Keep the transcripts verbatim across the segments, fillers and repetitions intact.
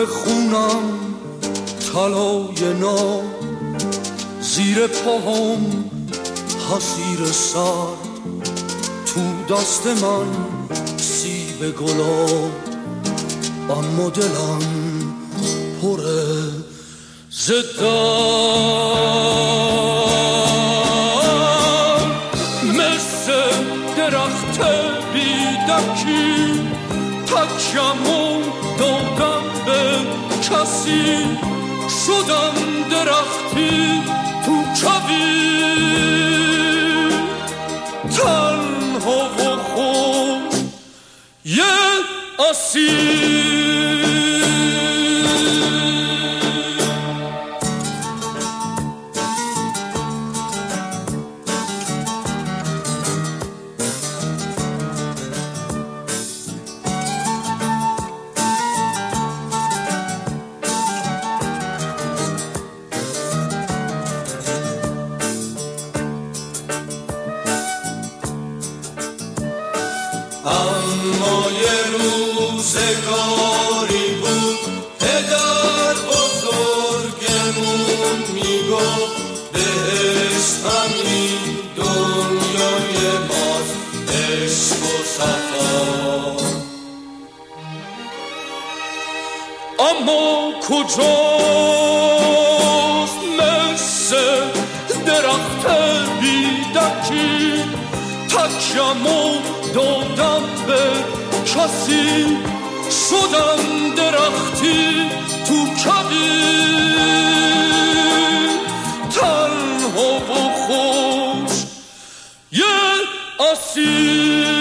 به خونم طلای ناب، زیر پاهم حصیر سرد، تو دست من سیب گلاب، اما دلم پره زدم. مثل درخت بیدکی تکیمو دادم به کسی، شدم درختی تو کویر، تنها و خوش یه اسیر. اما یه روزگاری بود پدر بزرگمون میگفت بهشت همین دنیای ماست، عشق و صفا. اما کجاست مثل درخت بیدکی تکیمو دادم به کسی، شدم درختی تو کویر، تنها و خوش یه اسیر.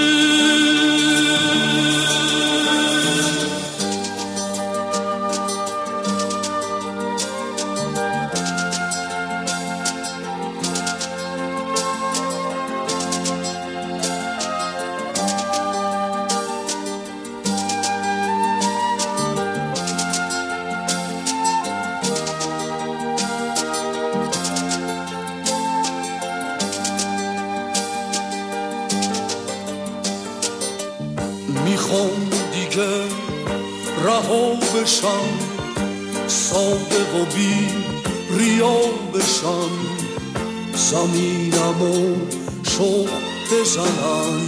میخوام دیگه رها بشم، ساده و بی ریا بشم، زمینمو شوق بزنم.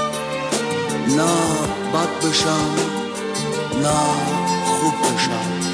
نه بد بشم نه خوب بشم،